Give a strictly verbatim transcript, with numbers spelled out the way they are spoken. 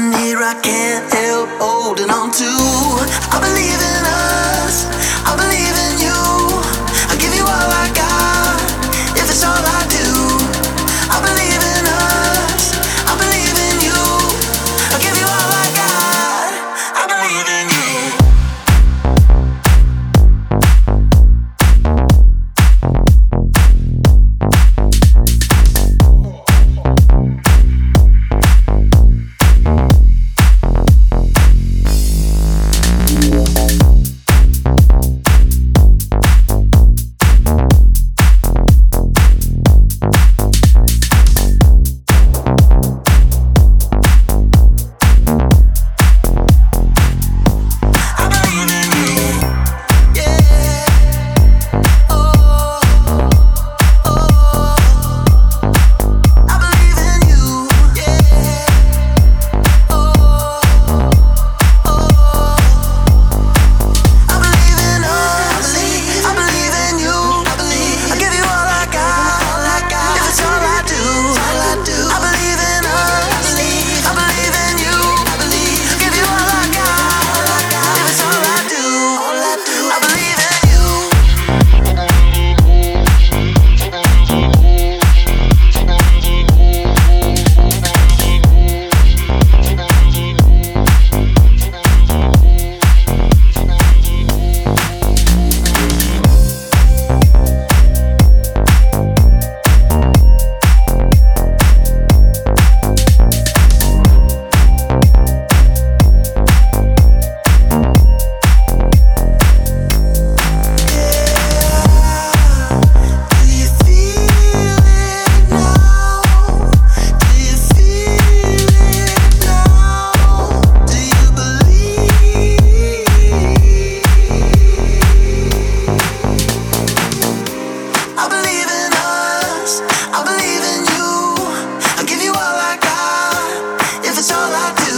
here I can't help holding on to. I believe in us, I believe in you. I give you all I got, if it's all I do. I believe in us, I believe in you. I give you all I got, I believe in you. I believe in you. I give you all I got, if it's all I do.